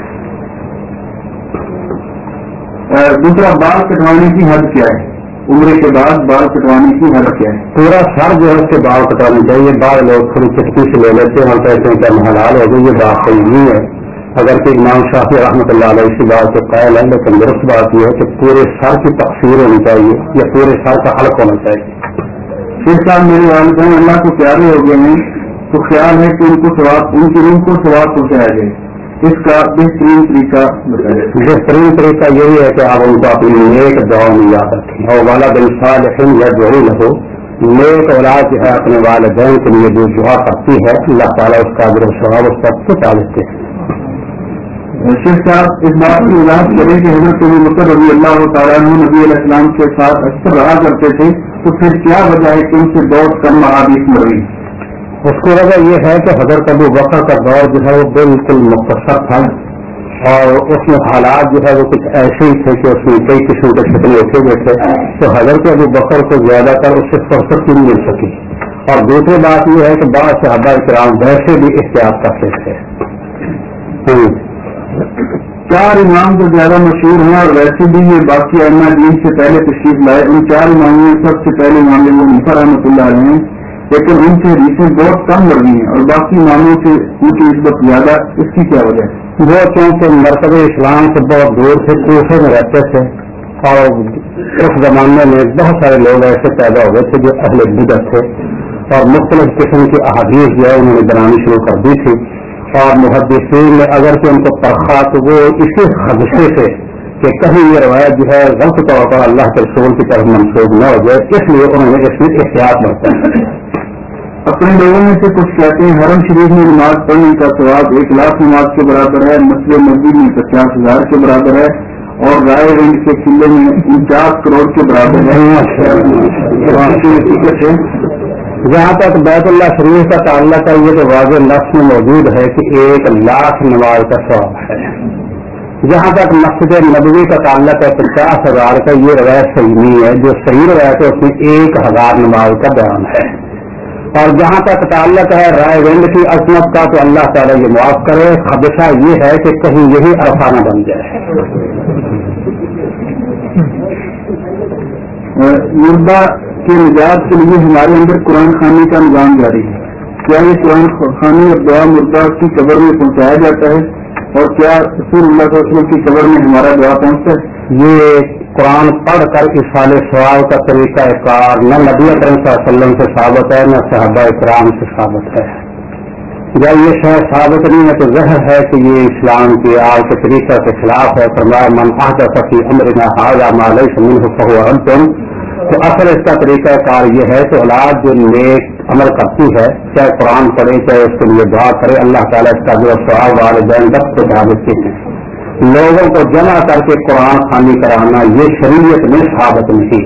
دوسرا بال کٹوانے کی حد کیا ہے؟ عمرے کے بعد بال کٹوانے کی حد کیا ہے؟ پورا سر جو ہے اس کے بال کٹوانے چاہیے. بعض لوگ تھوڑی چٹکی سے لے لیتے ہیں اور کہتے ہیں کہ ہم حلال ہو گئے. یہ بات صحیح نہیں ہے. اگر کہ امام شافعی رحمۃ اللہ علیہ اسی بات سے قائل ہے لیکن درست بات یہ ہے کہ پورے سر کی تقسیر ہونی چاہیے یا پورے سر کا حلق ہونا چاہیے. اس سال میرے والدین اللہ کو پیارے ہو گئے ہیں تو خیال ہے کہ ان کو ثواب ان کی روح کو ثواب پہنچایا جائے. اس کا بہترین طریقہ بتائیے. بہترین طریقہ یہی ہے کہ آپ ان کو اپنی نیک دعا میں یاد رکھیں اور والد صالح یدعو له. نیک اولاد جو ہے اپنے والدین کے لیے جو دعا کرتی ہے اللہ تعالیٰ اس کا اجر و ثواب اس پر پہنچا دیتے ہیں. شیخ صاحب اس بات کی وضاحت کریں کہ حضرت ابو بکر رضی اللہ تعالیٰ عنہ نبی علیہ السلام کے ساتھ اکثر رہا کرتے تھے، تو پھر کیا وجہ ہے کہ ان سے بہت کم احادیث مل رہی؟ اس کی وجہ یہ ہے کہ حضرت ابو بکر کا دور جو ہے وہ بالکل مختصر تھا، اور اس میں حالات جو ہے وہ کچھ ایسے ہی تھے کہ اس میں کئی قسم کے فتنے اٹھے ہوئے تھے، تو حضرت ابو بکر کو زیادہ تر اس سے فرصت نہیں مل سکی۔ اور دوسری بات یہ ہے کہ بعض صحابہ کرام ویسے بھی احتیاط کرتے تھے۔ چار امام جو زیادہ مشہور ہیں اور ویسے بھی یہ باقی ائمہ دین سے پہلے تشریف لائے، ان چار اماموں میں سب سے پہلے امام ابو حنیفہ رحمۃ اللہ علیہ ہیں، لیکن ان سے حدیثیں بہت کم مر رہی ہیں اور باقی اماموں سے ان کی نسبت زیادہ، اس کی کیا وجہ ہے؟ وہ چونکہ مرکز اسلام سے بہت دور سے کوفے میں رہتے تھے، اور اس زمانے میں بہت سارے لوگ ایسے پیدا ہوئے تھے جو اہل بدعت تھے، اور مختلف قسم کی احادیث جو ہے انہوں نے بنانی شروع کر دی تھی، اور محدثین نے اگر کہ ان کو پرکھا تو وہ اسی خدشے سے کہ کہیں یہ روایت جو ہے غلط طور پر اللہ کے رسول کی طرف منسوخ نہ ہو جائے، اس لیے انہوں نے اس میں احتیاط برتا ہے۔ اپنے لوگوں میں سے کچھ کہتے ہیں حرم شریف میں نماز پڑھنے کا ثواب ایک لاکھ نماز کے برابر ہے، مسجد مسجد میں پچاس ہزار کے برابر ہے، اور رائے گنج کے قلعے میں انچاس کروڑ کے برابر ہے۔ جہاں تک بیت اللہ شریف کا تعلق ہے، یہ تو واضح لفظ میں موجود ہے کہ ایک لاکھ نماز کا ثواب ہے۔ جہاں تک مسجد نبوی کا تعلق ہے پچاس ہزار کا، یہ روایت صحیح نہیں ہے، جو صحیح روایت ہے اس میں ایک ہزار نماز کا بیان ہے۔ اور جہاں تک تعلق ہے رائے گنج کی عظمت کا، تو اللہ تعالیٰ یہ معاف کرے، خدشہ یہ ہے کہ کہیں یہی عرفہ نہ بن جائے۔ مردہ کے نجات کے لیے ہمارے اندر قرآن خوانی کا نظام جاری ہے، کیا یہ قرآن خوانی اور دعا مردہ کی قبر میں پہنچایا جاتا ہے، اور کیا رسول اللہ صلی اللہ علیہ وسلم کی قبر میں ہمارا دعا پہنچتا ہے؟ یہ قرآن پڑھ کر اصال ثواب کا طریقہ کار نہ نبی اکرم صلی اللہ علیہ وسلم سے ثابت ہے، نہ صحابہ کرام سے ثابت ہے۔ جب یہ شاید ثابت نہیں ہے تو ظاہر ہے کہ یہ اسلام کی آل کے طریقہ کے خلاف ہے۔ فرمایا من احدث فی امرنا ھذا ما لیس منہ فہو رد۔ تو اصل اس کا طریقہ کار یہ ہے کہ اولاد جو نیک عمل کرتی ہے، چاہے قرآن پڑھے چاہے اس کے لیے دعا کرے، اللہ تعالیٰ اس کا جو ثواب والدین تک پہنچا دیتے ہیں۔ لوگوں کو جمع کر کے قرآن خوانی کرانا یہ شریعت میں ثابت نہیں۔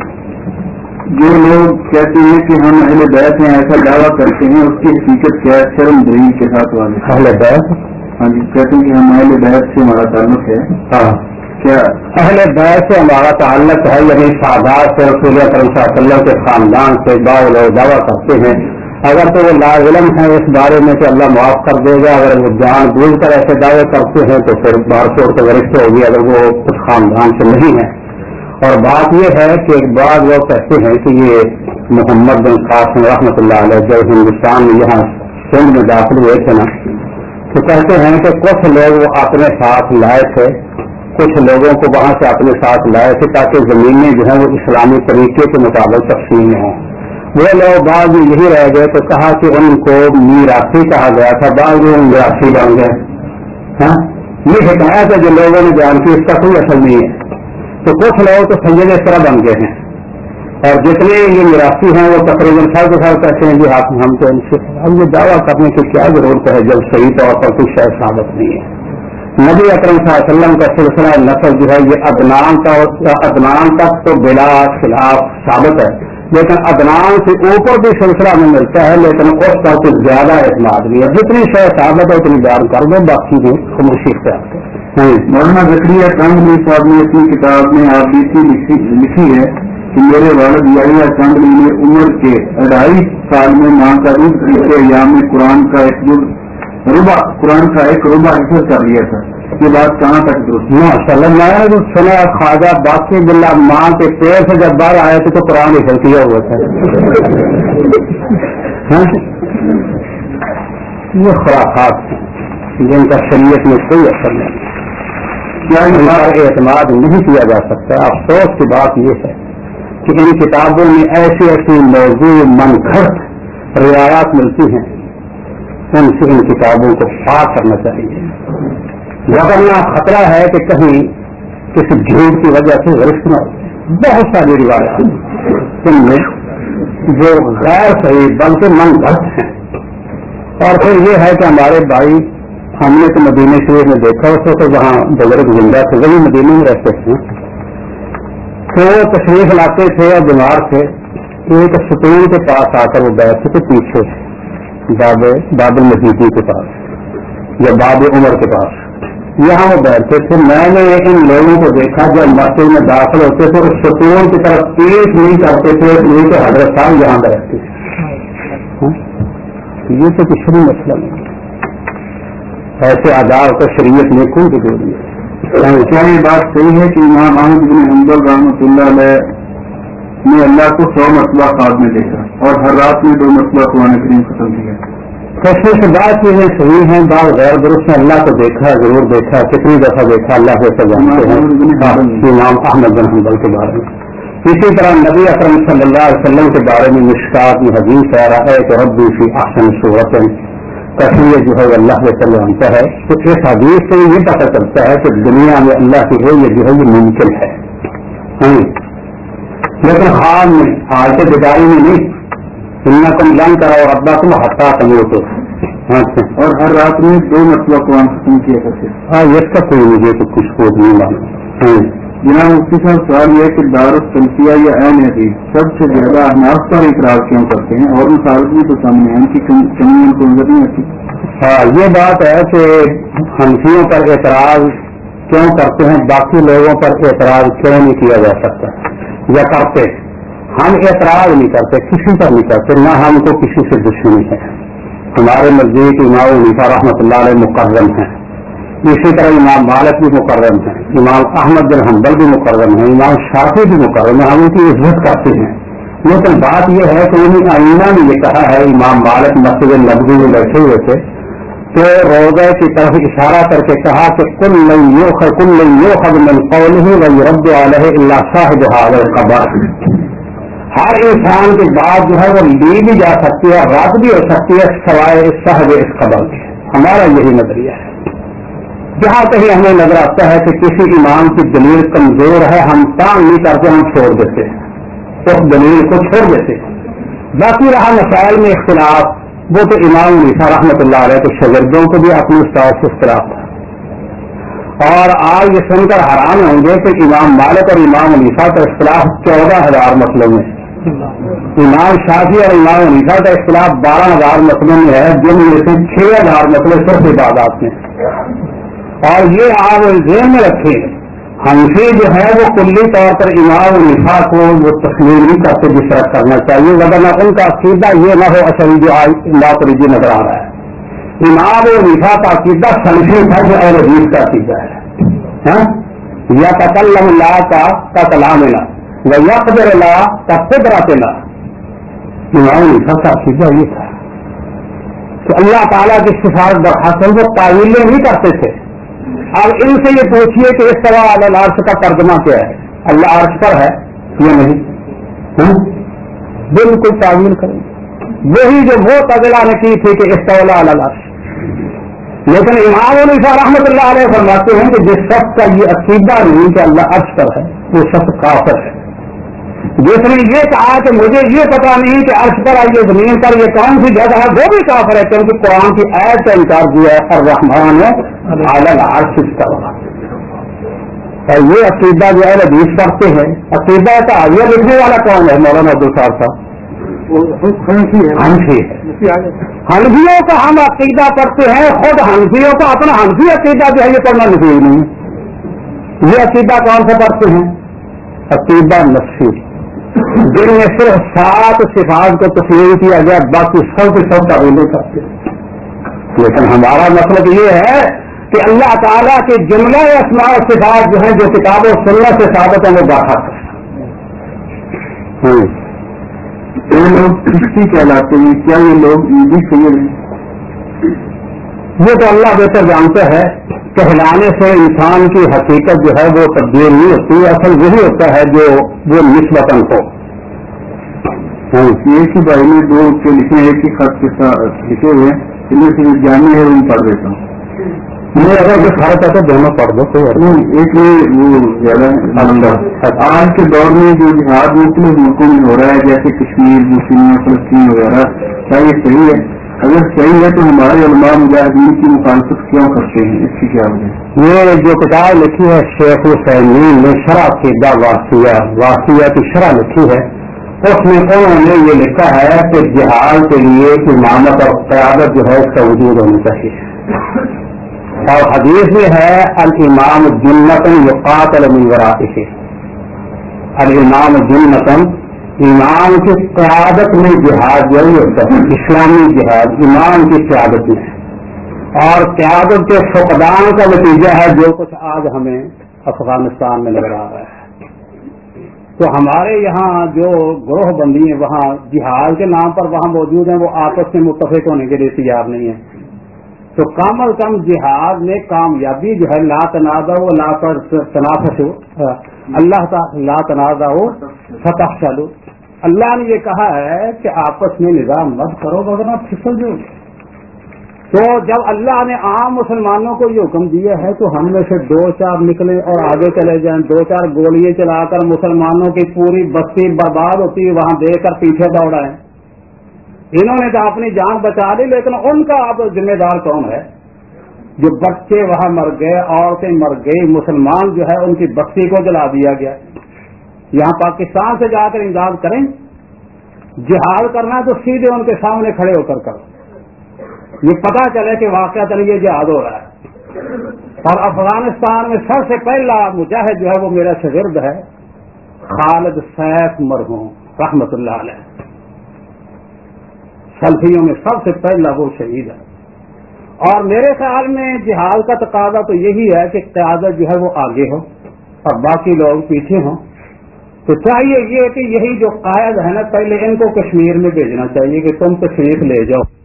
جو لوگ کہتے ہیں کہ ہم اہل بیت ہیں، ایسا دعویٰ کرتے ہیں، اس کی حقیقت کیا ہے؟ شرم دلیل کے ساتھ والے اہل بیت، ہاں جی، کہتے ہیں کہ ہم اہل بیت سے ہمارا تعلق ہے۔ ہاں، کیا اہل بیت سے ہمارا تعلق ہے؟ یعنی سادات سے رسول اکرم صلی اللہ علیہ وسلم کے خاندان سے بعض لوگ دعویٰ کرتے ہیں، اگر تو وہ لا علم ہے اس بارے میں کہ اللہ معاف کر دے گا، اگر وہ جان بوجھ کر ایسے دعوے کرتے ہیں تو پھر بار چھوڑ کے ورثہ ہوگی، اگر وہ اس خاندان سے نہیں ہے۔ اور بات یہ ہے کہ ایک بعض لوگ کہتے ہیں کہ یہ محمد بن قاسم رحمۃ اللہ علیہ جب ہندوستان میں یہاں سندھ میں داخل ہوئے تھے نا، تو کہتے ہیں کہ کچھ لوگ وہ اپنے ساتھ لائے تھے، کچھ لوگوں کو وہاں سے اپنے ساتھ لائے تھے تاکہ زمینیں جو ہیں وہ اسلامی طریقے کے مطابق تقسیم ہوں۔ وہ لوگ بعض میں یہی رہ گئے تو کہا کہ ان کو میراثی کہا گیا تھا، بعض میں میراثی بن گئے۔ ہاں، یہ حکایت ہے جو لوگوں نے بیان کی، اس کا کوئی اصل نہیں ہے۔ تو کچھ لوگ تو سید اس طرح بن گئے ہیں، اور جتنے یہ میراثی ہیں وہ تقریباً سر کے سر کہتے ہیں جی آپ ہم تو ان سے اب یہ دعویٰ کرنے کی کیا ضرورت ہے جب صحیح طور پر کوئی شے ثابت نہیں ہے۔ نبی اکرم صلی اللہ علیہ وسلم کا سلسلہ نسل جو ہے یہ عدنان کا عدنان تک تو بلا خلاف ثابت ہے، لیکن عدنان سے اوپر بھی سلسلہ میں ملتا ہے، لیکن اس پر کچھ زیادہ اعتماد نہیں ہے۔ جتنی شے ثابت ہے اتنی بیان کر دو، باقی میں خاموشی اختیار کرو۔ مولانا زکریا کاندلی صاحب نے اپنی کتاب میں آپ بیتی لکھی ہے کہ میرے والد یحییٰ کاندلی نے عمر کے اڑھائی سال میں ماں کا دودھ پی کے ایام میں قرآن کا ایک ربع قرآن کا ایک ربع حفظ کر لیا تھا، یہ بات کہاں تک درست؟ ماشاء اللہ، میں نے جو سنا خواجہ باقی بلّہ ماں کے پیر سے جب باہر آئے تھے تو قرآن حفظ کیا ہوا تھا۔ یہ خرافات ہیں جن کا شریعت میں کوئی اثر نہیں، کیا ان پر اعتماد نہیں کیا جا سکتا۔ افسوس کی بات یہ ہے کہ ان کتابوں میں ایسی ایسی موضوع من گھڑت روایات ملتی ہیں، ان سے ان کتابوں کو پاک کرنا چاہیے، ورنہ خطرہ ہے کہ کہیں کسی جھوٹ کی وجہ سے غلط نہ ہو۔ بہت ساری روایات ان میں جو غیر صحیح بلکہ من گھڑت ہیں، اور پھر یہ ہے کہ ہمارے بھائی ہم نے تو مدینہ شریف میں دیکھا اس وقت وہاں بزرگ زندہ تھے، وہی مدینہ میں رہتے تھے، تو وہ تشریف لاتے تھے اور بیمار تھے، ایک ستون کے پاس آ کر وہ بیٹھتے تھے پیچھے باب باب المجیدی کے پاس یا باب عمر کے پاس، یہاں وہ بیٹھتے تھے. میں نے ان لوگوں کو دیکھا جب مسجد میں داخل ہوتے تھے اس ستون کی طرف پیش نہیں کرتے تھے، نہیں تو حضرت صاحب یہاں بیٹھتے تھے. یہ تو کچھ بھی مسئلہ نہیں، ایسے آداب کو شریعت میں کون ضروری ہے؟ کیا یہ بات صحیح ہے کہ امام احمد بن حنبل رحمۃ اللہ علیہ نے اللہ کو سو مرتبہ خواب میں دیکھا اور ہر رات میں دو مرتبہ قرآن کریم ختم کیا؟ کیسے سے بات چیزیں صحیح ہیں، بعض غیر درست نے اللہ کو دیکھا، ضرور دیکھا، کتنی دفعہ دیکھا اللہ سے جانتے ہیں. امام احمد بن حنبل کے بارے میں اسی طرح نبی اکرم صلی اللہ علیہ وسلم کے بارے میں مشکات میں حدیث آ رہا ہے کہ ربی فی احسن صورت کثیر جو ہے اللہ سے جانتا ہے. تو اس حدیث سے یہ پتہ چلتا ہے کہ دنیا میں اللہ کی رویت جو ہے یہ ممکن ہے، لیکن حال میں حال سے بیداری میں نہیں. دنیا کو جان کرا اور ابا تم ہٹا سمجھو تو اور ہر رات میں دو مرتبہ قرآن ختم کیا کرتے. ہاں اس کا کوئی مجھے تو کچھ خود نہیں معلوم. جناب مفتی صاحب سوال یہ ہے کہ دارالسلفیہ یا عین حدیث سب سے زیادہ احناف پر اعتراض کیوں کرتے ہیں اور مسالت بھی تو سامنے ہیں ان کی کمی ان کو نظر نہیں آتی؟ ہاں یہ بات ہے کہ حنفیوں پر اعتراض کیوں کرتے ہیں، باقی لوگوں پر اعتراض کیوں نہیں کیا جا سکتا یا کرتے. ہم اعتراض نہیں کرتے، کسی پر نہیں کرتے، نہ ہم کو کسی سے دشمنی ہے. ہمارے نزدیک امام حنیفہ رحمۃ اللہ علیہ مقرم ہیں، اسی طرح امام مالک بھی مقرم ہیں، امام احمد بن حنبل بھی مقرم ہیں، امام شافعی بھی مقرم ہیں. ہم ان کی عزت کرتے ہیں، لیکن بات یہ ہے کہ انہیں آئینہ نے یہ کہا ہے، امام مالک مسجد نبوی میں بیٹھے ہوئے تھے تو روضہ کی طرف اشارہ کر کے کہا کہ کل لن یؤخذ کل لن یؤخذ من قوله ويرد عليه الا صاحب هذا القبر. ہر انسان کی بات جو ہے وہ لی بھی جا سکتی ہے، رد بھی ہو سکتی ہے سوائے صاحب اس قبر کے. ہمارا یہی نظریہ ہے. جہاں کہیں ہمیں نظر آتا ہے کہ کسی امام کی دلیل کمزور ہے، ہم کام نہیں کرتے، ہم چھوڑ دیتے ہیں، اس دلیل کو چھوڑ دیتے ہیں. باقی رہا مسائل میں اختلاف، وہ تو امام حنیفہ رحمۃ اللہ علیہ کے شاگردوں کو بھی اپنے استاد سے اختلاف تھا. اور آج یہ سن کر حیران ہوں گے کہ امام مالک اور امام حنیفہ کا اختلاف چودہ ہزار مسئلوں میں، امام شافعی اور امام حنیفہ کا اختلاف بارہ ہزار مسئلوں میں ہے، جن میں سے چھ ہزار مسئلے صرف عبادات میں. اور یہ آپ ذہن میں رکھیں، حنفی جو ہے وہ کلی طور پر امام حنیفہ کو وہ تسلیم نہیں کرتے جس طرح کرنا چاہیے، وغیرہ ان کا عقیدہ یہ نہ ہو اصل جو لاپریجی نظر آ رہا ہے. امام حنیفہ کا عقیدہ سلفی تھا جو اہل حدیث کا عقیدہ ہے. یا تکلم اللہ کا کلام لا و یقدر اللہ کا قدرت لا. امام حنیفہ کا عقیدہ یہ تھا کہ اللہ تعالیٰ کی سفارت برحاصل وہ تعویلیں نہیں کرتے تھے. اب ان سے یہ پوچھیے کہ اس طرح علی العرش کا ترجمہ کیا ہے، اللہ عرش پر ہے یا نہیں؟ بالکل تعویل کریں، وہی جو معتزلہ نے کی تھی کہ استولا علی العرش. لیکن امام حنیفہ رحمۃ اللہ علیہ فرماتے ہیں کہ جس شخص کا یہ عقیدہ نہیں کہ اللہ عرش پر ہے وہ شخص کافر ہے. جس نے یہ کہا کہ مجھے یہ پتا نہیں کہ عرش پر آئیے زمین پر یہ کون سی جگہ ہے، وہ بھی کافر ہے، کیونکہ قرآن کی آیت کا انکار کیا ہے الرحمن علی العرش استوى. اور یہ عقیدہ جو ہے حدیث پڑھتے ہیں، عقیدہ کا یہ لکھنے والا کون ہے؟ مولانا عبدالصاد صاحب حنفی ہے. حنفیوں کا ہم عقیدہ پڑھتے ہیں، خود حنفیوں کا اپنا حنفی عقیدہ جو ہے یہ پڑھنا نصیب نہیں. یہ عقیدہ کون سا پڑھتے ہیں؟ عقیدہ نفسی، جن میں صرف سات صفات کو تسلیم کیا گیا، باقی سب کے سب تعویلیں کرتے ہیں. لیکن ہمارا مطلب یہ ہے کہ اللہ تعالیٰ کے جملہ اسماء و صفات جو ہیں جو کتاب و سنت سے ثابت ہیں وہ بڑھا کر یہ لوگ کشتی کہلاتے ہیں، کیا یہ لوگ بھی صحیح ہیں؟ یہ تو اللہ بہتر جانتا ہے. کہلانے سے انسان کی حقیقت جو ہے وہ تبدیل نہیں ہوتی، اصل وہی ہوتا ہے جو وہ نسبتاً ہو. ایک ہی بھائی میں دو کے لکھے ایک ہی خط کے ساتھ لکھے ہوئے ہیں، ان میں سے جانے ہے ان پڑھ دیتا ہوں. میں اگر کوئی فرق ہے تو دونوں پڑھ دو. ایک میں وہ زیادہ آج کے دور میں جو جہاد مختلف ملکوں میں ہو رہا ہے جیسے کشمیر، مسلم، فلسطین وغیرہ، کیا یہ صحیح ہے؟ اگر صحیح ہے تو ہمارے علماء مجاہدین کی مخالفت کیوں کرتے ہیں؟ اس کی کیا وجہ؟ یہ جو کتاب لکھی ہے شیخ حسین نے شرح عقیدہ واسیہ واسیہ کی شرح لکھی ہے، اس میں انہوں نے یہ لکھا ہے کہ جہاد کے لیے امامت اور قیادت جو ہے اس کا وجود ہونی چاہیے، اور حدیث میں ہے الامام جنۃ یقاتل من ورائہ، الامام جنۃ، امام کی قیادت میں جہاد جو ہوتا ہے اسلامی جہاد امام کی قیادت میں، اور قیادت کے فقدان کا نتیجہ ہے جو کچھ آج ہمیں افغانستان میں نظر آ رہا ہے۔ تو ہمارے یہاں جو گروہ بندی ہیں وہاں جہاد کے نام پر وہاں موجود ہیں، وہ آپس میں متفق ہونے کے لیے تیار نہیں ہیں، تو کم از کم جہاد میں کامیابی جو ہے لا تنازعوا لا تنافسوا، اللہ تعالی لا تنازعوا فتفشلوا، اللہ نے یہ کہا ہے کہ آپس میں نظام مت کرو ورنہ پھسل جاؤ۔ تو جب اللہ نے عام مسلمانوں کو یہ حکم دیا ہے تو ہم میں سے دو چار نکلیں اور آگے چلے جائیں، دو چار گولیاں چلا کر مسلمانوں کی پوری بستی برباد ہوتی ہے وہاں دیکھ کر پیچھے دوڑائیں۔ انہوں نے تو اپنی جان بچا لی، لیکن ان کا اب ذمہ دار کون ہے؟ جو بچے وہاں مر گئے، عورتیں مر گئی، مسلمان جو ہے ان کی بستی کو جلا دیا گیا۔ یہاں پاکستان سے جا کر امداد کریں، جہاد کرنا تو سیدھے ان کے سامنے کھڑے ہو کر کرو، یہ پتا چلے کہ واقعات یہ جہاد ہو رہا ہے۔ اور افغانستان میں سب سے پہلا مجاہد جو ہے وہ میرا شاگرد ہے خالد سیف مرحوم رحمت اللہ علیہ، سلفیوں میں سب سے پہلا وہ شہید ہے۔ اور میرے خیال میں جہاد کا تقاضا تو یہی ہے کہ قیادت جو ہے وہ آگے ہو اور باقی لوگ پیچھے ہوں، تو چاہیے یہ کہ یہی جو قائد ہے نا پہلے ان کو کشمیر میں بھیجنا چاہیے کہ تم تشریف لے جاؤ۔